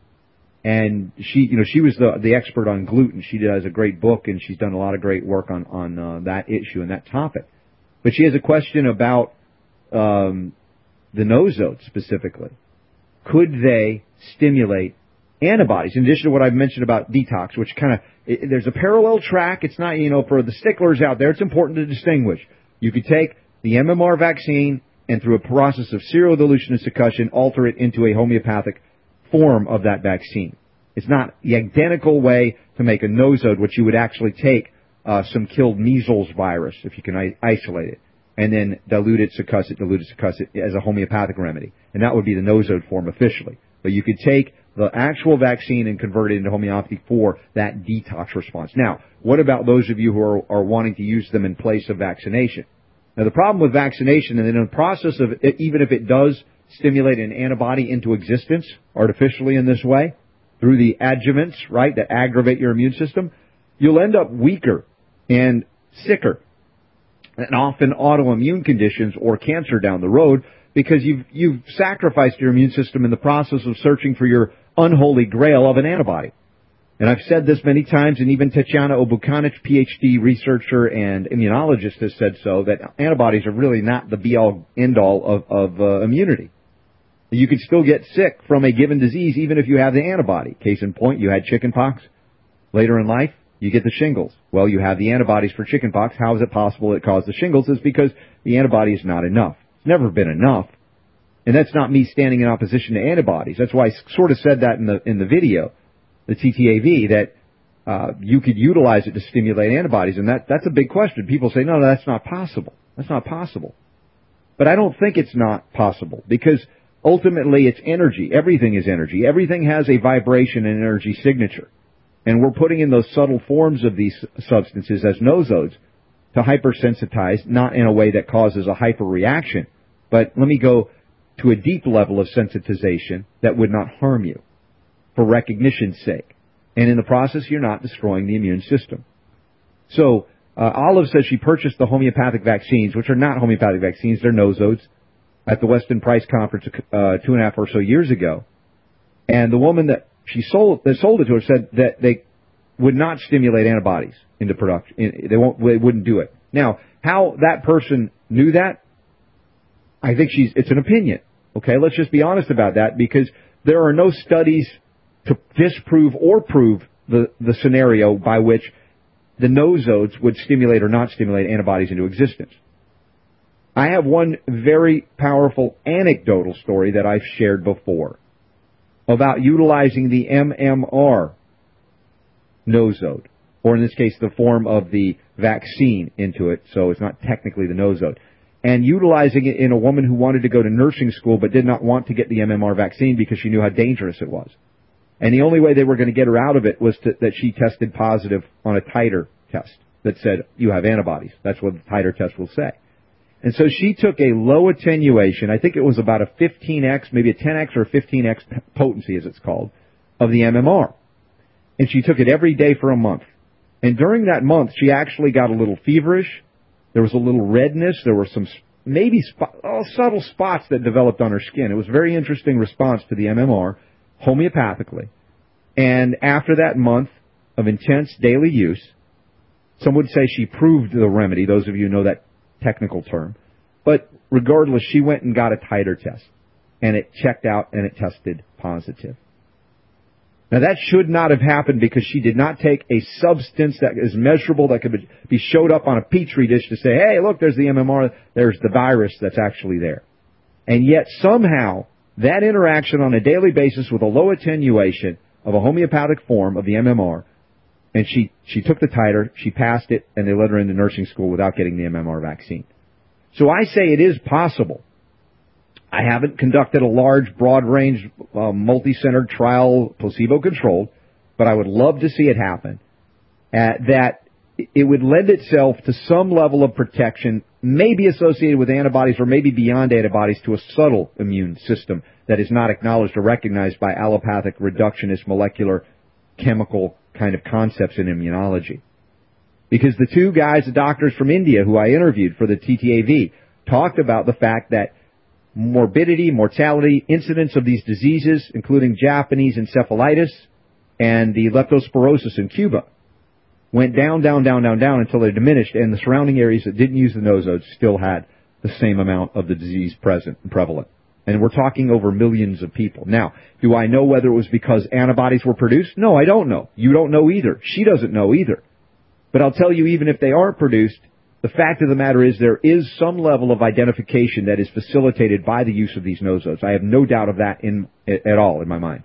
And she, you know, she was the, the expert on gluten. She does a great book, and she's done a lot of great work on, on uh, that issue and that topic. But she has a question about um, the nosodes specifically. Could they stimulate antibodies? In addition to what I've mentioned about detox, which kind of, there's a parallel track. It's not, you know, for the sticklers out there, it's important to distinguish. You could take the M M R vaccine and through a process of serial dilution and succussion, alter it into a homeopathic form of that vaccine. It's not the identical way to make a nosode, which you would actually take uh, some killed measles virus, if you can I- isolate it, and then dilute it, succuss it, dilute it, succuss it as a homeopathic remedy. And that would be the nosode form officially. But you could take the actual vaccine and convert it into homeopathy for that detox response. Now, what about those of you who are, are wanting to use them in place of vaccination? Now, the problem with vaccination, and in the process of it, even if it does stimulate an antibody into existence artificially in this way, through the adjuvants, right, that aggravate your immune system, you'll end up weaker and sicker, and often autoimmune conditions or cancer down the road, because you've, you've sacrificed your immune system in the process of searching for your unholy grail of an antibody. And I've said this many times, and even Tatiana Obukanich, P H D researcher and immunologist, has said so, that antibodies are really not the be-all, end-all of, of uh, immunity. You can still get sick from a given disease even if you have the antibody. Case in point, you had chickenpox. Later in life, you get the shingles. Well, you have the antibodies for chickenpox. How is it possible it caused the shingles? It's because the antibody is not enough. It's never been enough. And that's not me standing in opposition to antibodies. That's why I sort of said that in the in the video, the T T A V, that uh, you could utilize it to stimulate antibodies. And that that's a big question. People say, no, no, that's not possible. That's not possible. But I don't think it's not possible, because ultimately it's energy. Everything is energy. Everything has a vibration and energy signature. And we're putting in those subtle forms of these substances as nosodes to hypersensitize, not in a way that causes a hyperreaction, but let me go to a deep level of sensitization that would not harm you for recognition's sake. And in the process, you're not destroying the immune system. So uh, Olive says she purchased the homeopathic vaccines, which are not homeopathic vaccines, they're nosodes, at the Weston Price conference uh, two and a half or so years ago. And the woman that she sold that sold it to her said that they would not stimulate antibodies into production. They won't. They wouldn't do it. Now, how that person knew that, I think she's. It's an opinion. Okay, let's just be honest about that, because there are no studies to disprove or prove the the scenario by which the nosodes would stimulate or not stimulate antibodies into existence. I have one very powerful anecdotal story that I've shared before about utilizing the M M R nosode, or in this case the form of the vaccine into it, so it's not technically the nosode, and utilizing it in a woman who wanted to go to nursing school but did not want to get the M M R vaccine because she knew how dangerous it was. And the only way they were going to get her out of it was to, that she tested positive on a titer test that said, you have antibodies. That's what the titer test will say. And so she took a low attenuation, I think it was about a fifteen x, maybe a ten x or a fifteen x potency, as it's called, of the M M R. And she took it every day for a month. And during that month, she actually got a little feverish. There was a little redness. There were some maybe spot, oh, subtle spots that developed on her skin. It was a very interesting response to the M M R, homeopathically. And after that month of intense daily use, some would say she proved the remedy. Those of you who know that technical term. But regardless, she went and got a titer test, and it checked out and it tested positive. Now, that should not have happened, because she did not take a substance that is measurable, that could be showed up on a petri dish to say, hey, look, there's the M M R, there's the virus that's actually there. And yet somehow that interaction on a daily basis with a low attenuation of a homeopathic form of the M M R, and she, she took the titer, she passed it, and they let her into nursing school without getting the M M R vaccine. So I say it is possible. I haven't conducted a large, broad-range, uh, multi-centered trial, placebo-controlled, but I would love to see it happen, uh, that it would lend itself to some level of protection, maybe associated with antibodies or maybe beyond antibodies, to a subtle immune system that is not acknowledged or recognized by allopathic, reductionist, molecular, chemical kind of concepts in immunology. Because the two guys, the doctors from India who I interviewed for the T T A V, talked about the fact that morbidity, mortality, incidence of these diseases, including Japanese encephalitis and the leptospirosis in Cuba, went down, down, down, down, down until they diminished, and the surrounding areas that didn't use the nosodes still had the same amount of the disease present and prevalent. And we're talking over millions of people. Now, do I know whether it was because antibodies were produced? No, I don't know. You don't know either. She doesn't know either. But I'll tell you, even if they aren't produced, the fact of the matter is there is some level of identification that is facilitated by the use of these nosodes. I have no doubt of that in, at all in my mind.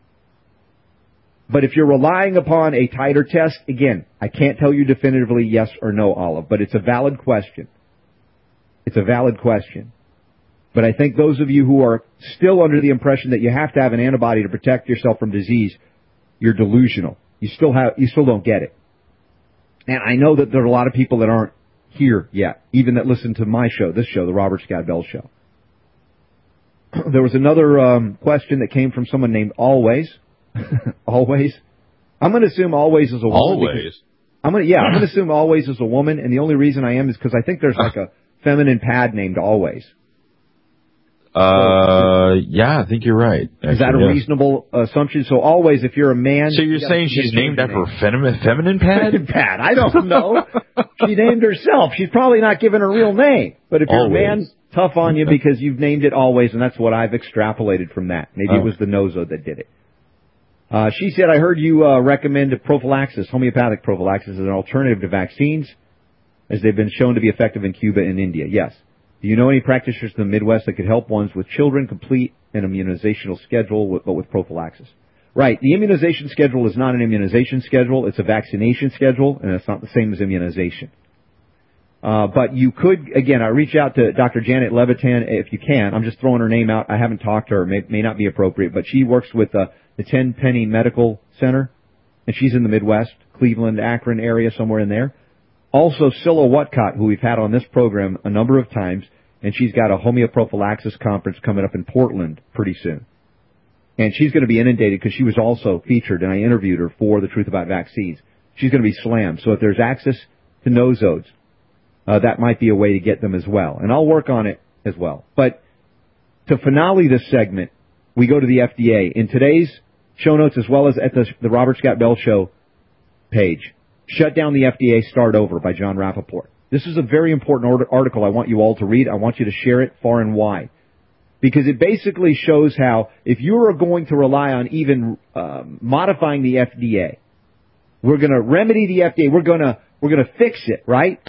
But if you're relying upon a titer test, again, I can't tell you definitively yes or no, Olive, but it's a valid question. It's a valid question. But I think those of you who are still under the impression that you have to have an antibody to protect yourself from disease, you're delusional. You still have, you still don't get it. And I know that there are a lot of people that aren't here yet, even that listen to my show, this show, the Robert Scott Bell Show. There was another um, question that came from someone named Always. Always. I'm going to assume Always is a woman. Always. I'm going to, yeah, I'm going to assume Always is a woman, and the only reason I am is because I think there's like a feminine pad named Always. Uh, yeah, I think you're right. Actually, Is that a yes. reasonable assumption? So always, if you're a man... So you're you saying she's named after a feminine, feminine pad? Feminine pad. I don't know. She named herself. She's probably not given her real name. But if you're Always. a man, tough on you because you've named it Always, and that's what I've extrapolated from that. Maybe Oh. it was the Nozo that did it. Uh, she said, I heard you uh, recommend prophylaxis, homeopathic prophylaxis, as an alternative to vaccines, as they've been shown to be effective in Cuba and India. Yes. Do you know any practitioners in the Midwest that could help ones with children complete an immunizational schedule, with, but with prophylaxis? Right. The immunization schedule is not an immunization schedule. It's a vaccination schedule, and it's not the same as immunization. Uh, but you could, again, I reach out to Doctor Janet Levitan if you can. I'm just throwing her name out. I haven't talked to her. It may, may not be appropriate, but she works with uh, the Tenpenny Medical Center, and she's in the Midwest, Cleveland, Akron area, somewhere in there. Also, Scylla Whatcott, who we've had on this program a number of times, and she's got a homeoprophylaxis conference coming up in Portland pretty soon. And she's going to be inundated because she was also featured, and I interviewed her for The Truth About Vaccines. She's going to be slammed. So if there's access to nosodes, uh, that might be a way to get them as well. And I'll work on it as well. But to finale this segment, we go to the F D A. In today's show notes, as well as at the, the Robert Scott Bell Show page, Shut Down the F D A, Start Over by John Rappaport. This is a very important article I want you all to read. I want you to share it far and wide. Because it basically shows how if you are going to rely on even uh, modifying the F D A, we're going to remedy the F D A. We're going to we're going to fix it, right?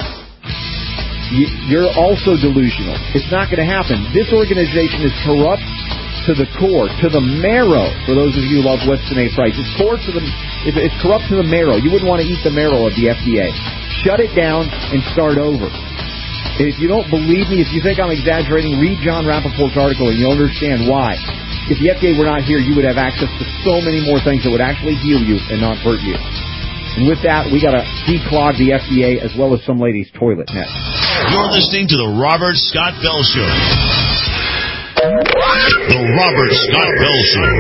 You're also delusional. It's not going to happen. This organization is corrupt to the core, to the marrow. For those of you who love Winston A. Price, it's core to the, it's corrupt to the marrow. You wouldn't want to eat the marrow of the F D A. Shut it down and start over. If you don't believe me, if you think I'm exaggerating, read John Rappaport's article and you'll understand why. If the F D A were not here, you would have access to so many more things that would actually heal you and not hurt you. And with that, we got to declog the F D A as well as some lady's toilet next. You're listening to the Robert Scott Bell Show. The Robert Scott Bell Show.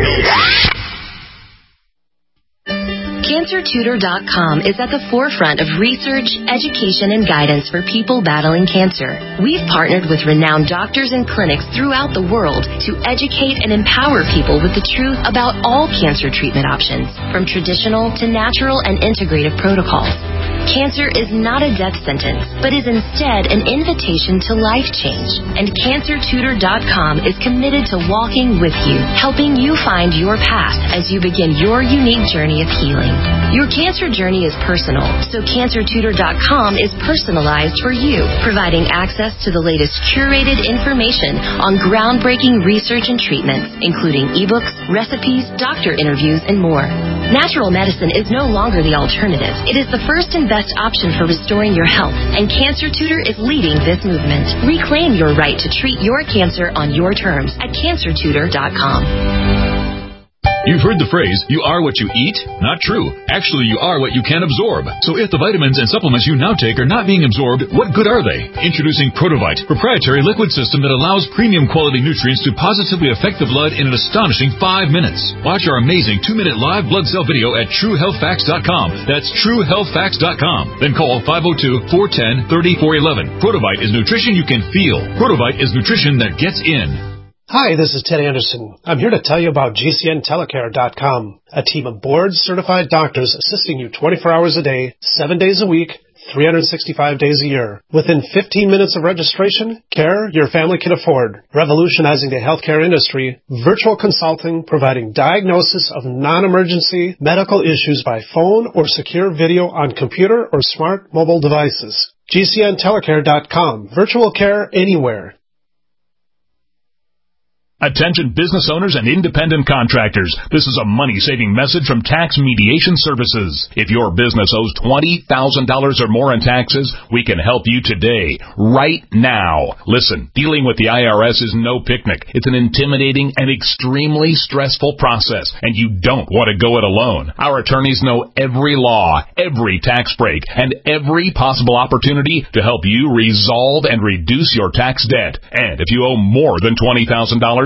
Cancer Tutor dot com is at the forefront of research, education, and guidance for people battling cancer. We've partnered with renowned doctors and clinics throughout the world to educate and empower people with the truth about all cancer treatment options, from traditional to natural and integrative protocols. Cancer is not a death sentence, but is instead an invitation to life change. And Cancer Tutor dot com is committed to walking with you, helping you find your path as you begin your unique journey of healing. Your cancer journey is personal, so Cancer Tutor dot com is personalized for you, providing access to the latest curated information on groundbreaking research and treatments, including ebooks, recipes, doctor interviews, and more. Natural medicine is no longer the alternative. It is the first and best option for restoring your health, and Cancer Tutor is leading this movement. Reclaim your right to treat your cancer on your terms at Cancer Tutor dot com. You've heard the phrase, you are what you eat? Not true. Actually, you are what you can absorb. So if the vitamins and supplements you now take are not being absorbed, what good are they? Introducing Protovite, proprietary liquid system that allows premium quality nutrients to positively affect the blood in an astonishing five minutes. Watch our amazing two-minute live blood cell video at True Health Facts dot com. That's True Health Facts dot com. Then call five oh two, four one zero, three four one one. Protovite is nutrition you can feel. Protovite is nutrition that gets in. Hi, this is Ted Anderson. I'm here to tell you about G C N Telecare dot com, a team of board-certified doctors assisting you twenty-four hours a day, seven days a week, three hundred sixty-five days a year. Within fifteen minutes of registration, care your family can afford. Revolutionizing the healthcare industry, virtual consulting, providing diagnosis of non-emergency medical issues by phone or secure video on computer or smart mobile devices. G C N Telecare dot com. Virtual care anywhere. Attention business owners and independent contractors. This is a money-saving message from Tax Mediation Services. If your business owes twenty thousand dollars or more in taxes, we can help you today, right now. Listen, dealing with the I R S is no picnic. It's an intimidating and extremely stressful process, and you don't want to go it alone. Our attorneys know every law, every tax break, and every possible opportunity to help you resolve and reduce your tax debt. And if you owe more than twenty thousand dollars,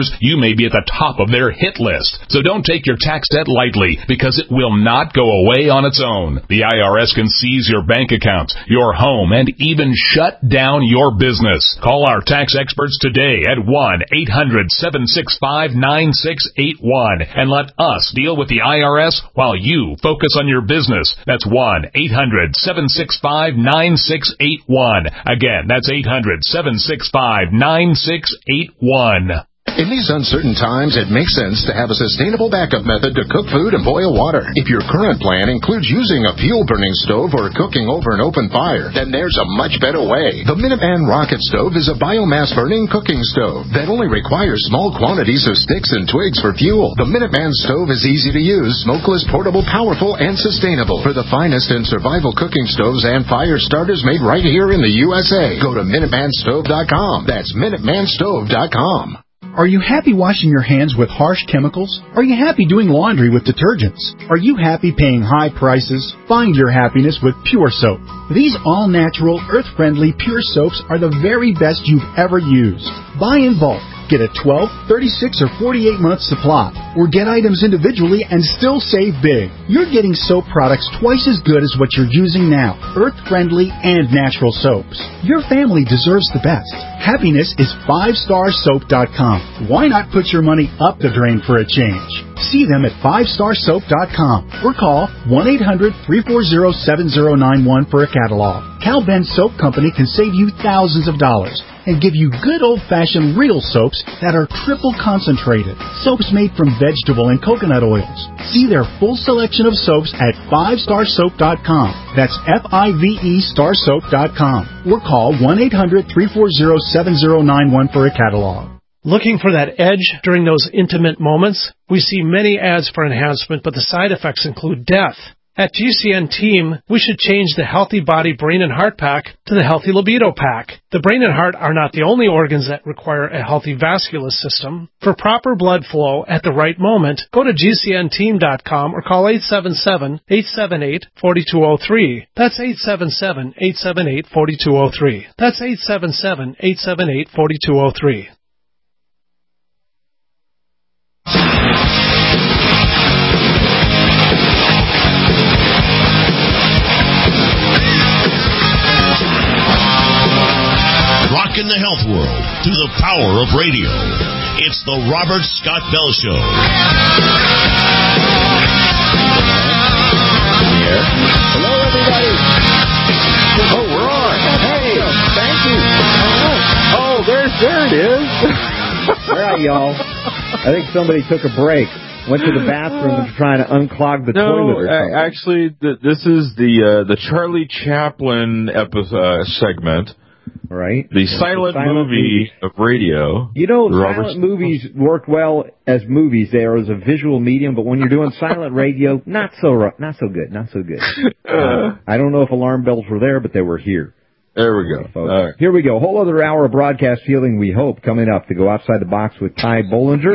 customers, you may be at the top of their hit list. So don't take your tax debt lightly, because it will not go away on its own. The I R S can seize your bank accounts, your home, and even shut down your business. Call our tax experts today at one eight hundred seven six five nine six eight one and let us deal with the I R S while you focus on your business. That's one eight hundred seven six five nine six eight one. Again, that's eight hundred seven six five nine six eight one. In these uncertain times, it makes sense to have a sustainable backup method to cook food and boil water. If your current plan includes using a fuel-burning stove or cooking over an open fire, then there's a much better way. The Minuteman Rocket Stove is a biomass-burning cooking stove that only requires small quantities of sticks and twigs for fuel. The Minuteman Stove is easy to use, smokeless, portable, powerful, and sustainable. For the finest in survival cooking stoves and fire starters made right here in the U S A, go to Minuteman Stove dot com. That's Minuteman Stove dot com. Are you happy washing your hands with harsh chemicals? Are you happy doing laundry with detergents? Are you happy paying high prices? Find your happiness with Pure Soap. These all-natural, earth-friendly Pure Soaps are the very best you've ever used. Buy in bulk. Get a twelve, thirty-six, or forty-eight month supply, or get items individually and still save big. You're getting soap products twice as good as what you're using now, earth-friendly and natural soaps. Your family deserves the best. Happiness is five star soap dot com. Why not put your money up the drain for a change? See them at five star soap dot com or call one eight hundred three four zero seven zero nine one for a catalog. Cal Ben Soap Company can save you thousands of dollars and give you good old-fashioned real soaps that are triple concentrated. Soaps made from vegetable and coconut oils. See their full selection of soaps at five star soap dot com. That's F I V E star soap dot com. Or call one eight hundred three four zero seven zero nine one for a catalog. Looking for that edge during those intimate moments? We see many ads for enhancement, but the side effects include death. At G C N Team, we should change the Healthy Body Brain and Heart Pack to the Healthy Libido Pack. The brain and heart are not the only organs that require a healthy vascular system. For proper blood flow at the right moment, go to G C N team dot com or call eight seven seven, eight seven eight, four two zero three. That's eight seven seven, eight seven eight, four two zero three. That's eight seven seven, eight seven eight, four two zero three. Rockin' the health world through the power of radio. It's the Robert Scott Bell Show. Here. Hello, everybody. Oh, we're on. Hey, thank you. Oh, there's there it is. All right, y'all. I think somebody took a break. Went to the bathroom and trying to unclog the no, toilet or something. Actually, th- this is the uh, the Charlie Chaplin episode uh, segment. Right. The silent, silent movie movies. Of radio. You know, Robert silent movies work well as movies. They are as a visual medium, but when you're doing silent radio, not so not so good, not so good. Uh, I don't know if alarm bells were there, but they were here. There we go. All right. Here we go. Whole other hour of broadcast feeling, we hope, coming up to go outside the box with Ty Bollinger.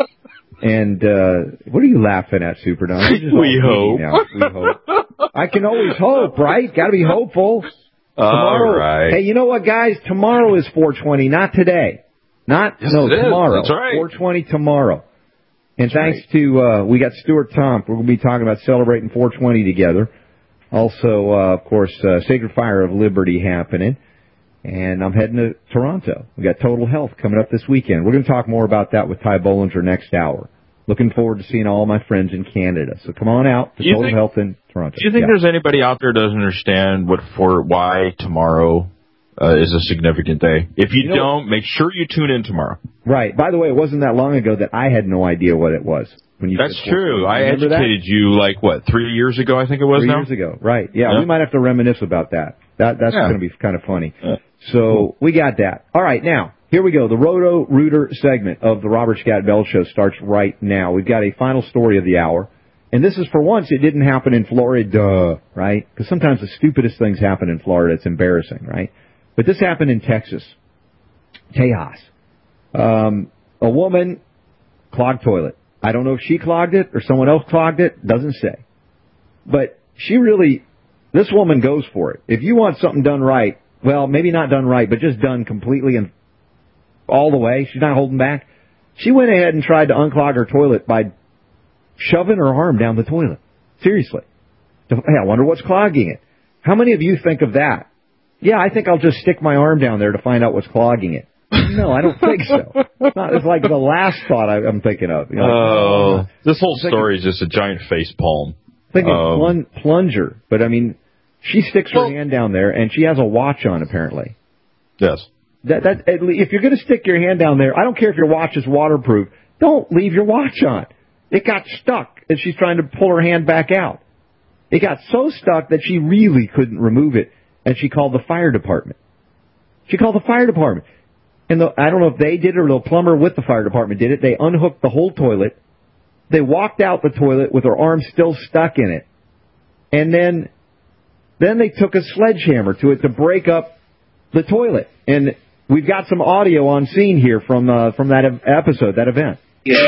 And uh what are you laughing at, Super Don? We hope. we hope. I can always hope, right? Got to be hopeful. Tomorrow, all right. Hey, you know what, guys? Tomorrow is four twenty, not today. Not, yes, no, tomorrow. That's right. four twenty tomorrow. And That's thanks right. to, uh, we got Stuart Tomp. We're going to be talking about celebrating four twenty together. Also, uh, of course, uh, Sacred Fire of Liberty happening. And I'm heading to Toronto. We got Total Health coming up this weekend. We're going to talk more about that with Ty Bollinger next hour. Looking forward to seeing all my friends in Canada. So come on out to you Total think, Health in Toronto. Do you think yeah. there's anybody out there who doesn't understand what for why tomorrow uh, is a significant day? If you, you know, don't, make sure you tune in tomorrow. Right. By the way, it wasn't that long ago that I had no idea what it was. When you That's true. I educated that? you like, what, three years ago, I think it was three now? years ago. Right. Yeah, yeah, we might have to reminisce about that. That That's yeah. going to be kind of funny. Yeah. So cool. We got that. All right, now. Here we go. The Roto-Rooter segment of the Robert Scott Bell Show starts right now. We've got a final story of the hour. And this is, for once, it didn't happen in Florida, right? Because sometimes the stupidest things happen in Florida. It's embarrassing, right? But this happened in Texas. Tejas. Um, a woman clogged toilet. I don't know if she clogged it or someone else clogged it. Doesn't say. But she really, this woman goes for it. If you want something done right, well, maybe not done right, but just done completely and all the way. She's not holding back. She went ahead and tried to unclog her toilet by shoving her arm down the toilet. Seriously. Hey, I wonder what's clogging it. How many of you think of that? Yeah, I think I'll just stick my arm down there to find out what's clogging it. No, I don't think so. It's, not, it's like the last thought I, I'm thinking of. You know, oh, like, this whole story is just a giant face palm. Thinking um, plun- plunger, but I mean, she sticks her well, hand down there, and she has a watch on, apparently. Yes. That, that, if you're going to stick your hand down there, I don't care if your watch is waterproof, don't leave your watch on. It got stuck as she's trying to pull her hand back out. It got so stuck that she really couldn't remove it, and she called the fire department. She called the fire department. And the, I don't know if they did it or the plumber with the fire department did it. They unhooked the whole toilet. They walked out the toilet with her arm still stuck in it. And then then they took a sledgehammer to it to break up the toilet. And we've got some audio on scene here from uh, from that episode, that event.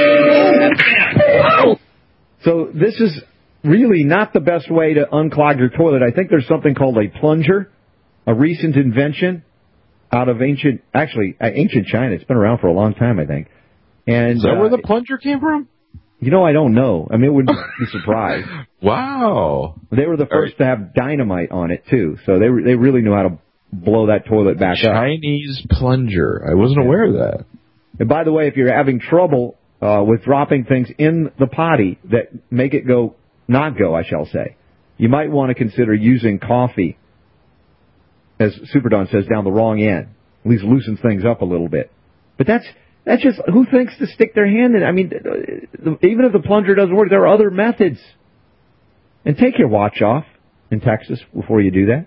So this is really not the best way to unclog your toilet. I think there's something called a plunger, a recent invention out of ancient, actually, uh, ancient China. It's been around for a long time, I think. And is that uh, where the plunger came from? You know, I don't know. I mean, it wouldn't be surprised. Wow. They were the first right. to have dynamite on it, too. So they they really knew how to blow that toilet back Chinese up. Chinese plunger. I wasn't aware of that. And by the way, if you're having trouble uh, with dropping things in the potty that make it go, not go, I shall say, you might want to consider using coffee, as Super Don says, down the wrong end. At least loosens things up a little bit. But that's that's just, who thinks to stick their hand in? I mean, even if the plunger doesn't work, there are other methods. And take your watch off in Texas before you do that.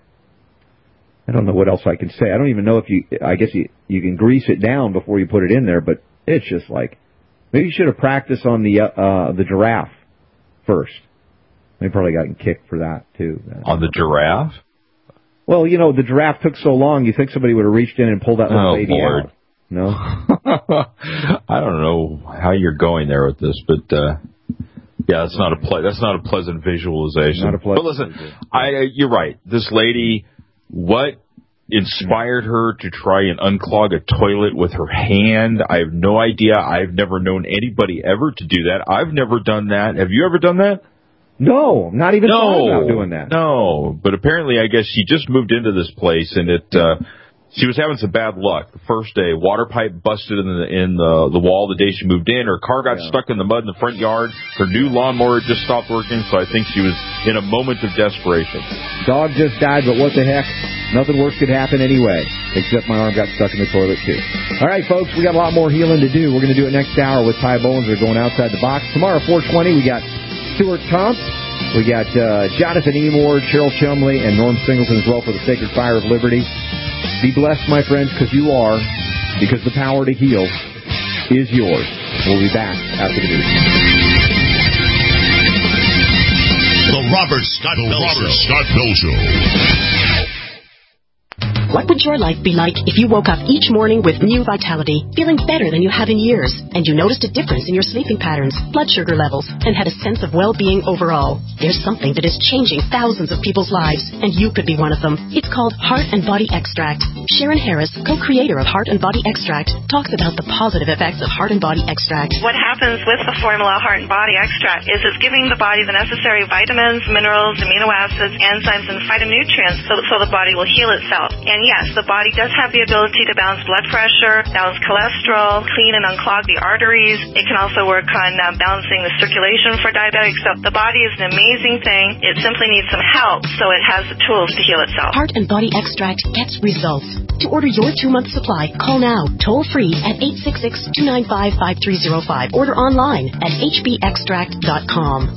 I don't know what else I can say. I don't even know if you, I guess you, you can grease it down before you put it in there, but it's just like, maybe you should have practiced on the, uh, the giraffe first. They probably got kicked for that, too. On the giraffe? Well, you know, the giraffe took so long, you think somebody would have reached in and pulled that little oh, baby Lord. out. No? I don't know how you're going there with this, but, uh, yeah, that's not a ple- that's not a pleasant visualization. Not a pleasant but listen, I, you're right. This lady, what inspired her to try and unclog a toilet with her hand? I have no idea. I've never known anybody ever to do that. I've never done that. Have you ever done that? No, not even no, thought about doing that. No, but apparently, I guess she just moved into this place, and it uh, she was having some bad luck. The first day, water pipe busted in the in the, the wall the day she moved in. Her car got yeah. stuck in the mud in the front yard. Her new lawnmower just stopped working, so I think she was in a moment of desperation. Dog just died, but what the heck? Nothing worse could happen anyway, except my arm got stuck in the toilet, too. All right, folks, we got a lot more healing to do. We're going to do it next hour with Ty Bollinger going outside the box. Tomorrow, four twenty, we got Stuart Tomp. We got uh, Jonathan Emord, Cheryl Chumley, and Norm Singleton as well for the Sacred Fire of Liberty. Be blessed, my friends, because you are, because the power to heal is yours. We'll be back after the news. The Robert Scott the Bell Robert Show. Scott Bell Show. What would your life be like if you woke up each morning with new vitality, feeling better than you have in years, and you noticed a difference in your sleeping patterns, blood sugar levels, and had a sense of well-being overall? There's something that is changing thousands of people's lives, and you could be one of them. It's called Heart and Body Extract. Sharon Harris, co-creator of Heart and Body Extract, talks about the positive effects of Heart and Body Extract. What happens with the formula Heart and Body Extract is it's giving the body the necessary vitamins, minerals, amino acids, enzymes, and phytonutrients so, so the body will heal itself. And yes, the body does have the ability to balance blood pressure, balance cholesterol, clean and unclog the arteries. It can also work on uh, balancing the circulation for diabetics. So the body is an amazing thing. It simply needs some help so it has the tools to heal itself. Heart and Body Extract gets results. To order your two-month supply, call now, toll-free at eight six six, two nine five, five three zero five. Order online at h b extract dot com.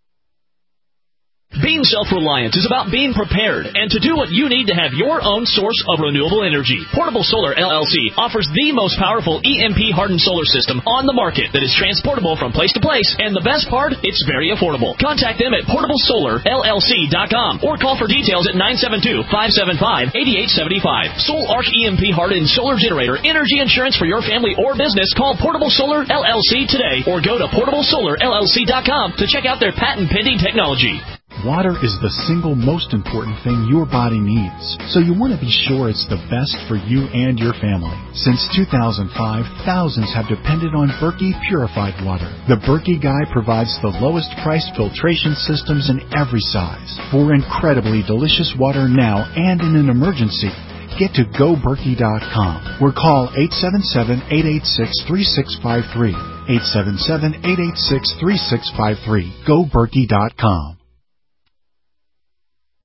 Being self-reliant is about being prepared and to do what you need to have your own source of renewable energy. Portable Solar L L C offers the most powerful E M P-hardened solar system on the market that is transportable from place to place, and the best part, it's very affordable. Contact them at portable solar L L C dot com or call for details at nine seven two, five seven five, eight eight seven five. Soul Arc E M P-hardened solar generator energy insurance for your family or business. Call Portable Solar L L C today or go to portable solar L L C dot com to check out their patent-pending technology. Water is the single most important thing your body needs, so you want to be sure it's the best for you and your family. Since two thousand five, thousands have depended on Berkey purified water. The Berkey Guy provides the lowest priced filtration systems in every size. For incredibly delicious water now and in an emergency, get to go berkey dot com or call eight seven seven, eight eight six, three six five three. eight seven seven, eight eight six, three six five three. go berkey dot com.